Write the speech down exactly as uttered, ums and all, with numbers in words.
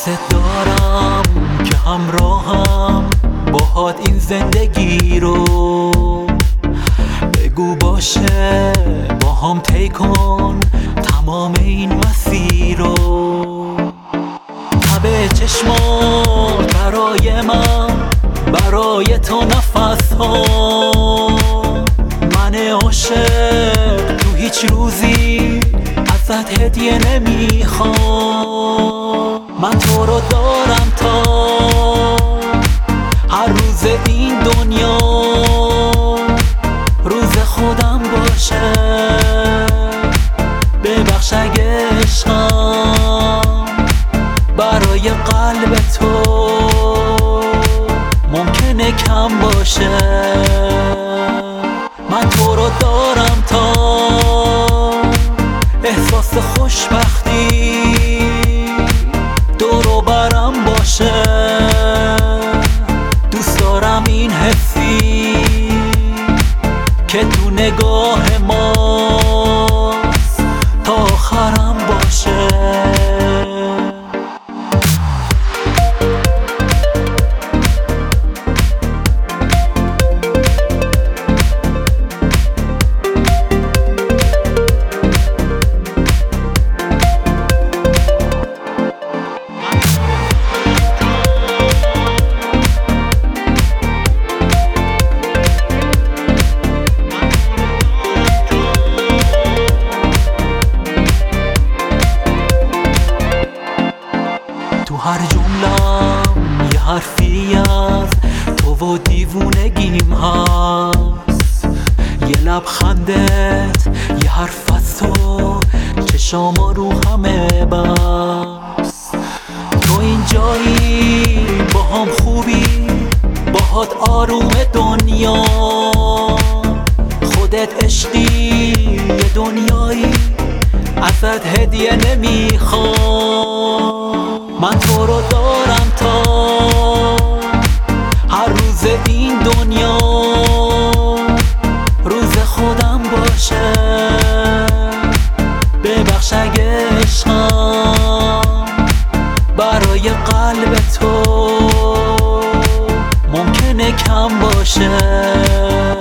دوست دارم که همراهم باهات این زندگی رو بگو باشه، با هم طی کن تمام این مسیر رو. تب چشمات برای من، برای تو نفس ها، من عاشق تو هیچ روزی ازت هدیه نمیخوام. من تو رو دارم تا هر روز این دنیا روز خودم باشه. ببخش اگه عشقم برای قلب تو ممکنه کم باشه. من تو رو دارم تا احساس خوشبختی دور و برم باشه. دوست دارم این حسی که تو نگاه ماست تا آخرم باشه. تو هر جملم یه حرفی از تو و دیوونگیم هست، یه لبخندت یه حرف از تو چشاما رو همه بس. تو اینجایی با هم خوبی، باهات آروم دنیا، خودت عشقی یه دنیایی ازت هدیه نمیخوام. من تو رو دارم تا هر روز این دنیا روز خودم باشه. ببخش اگه عشقم برای قلب تو ممکنه کم باشه.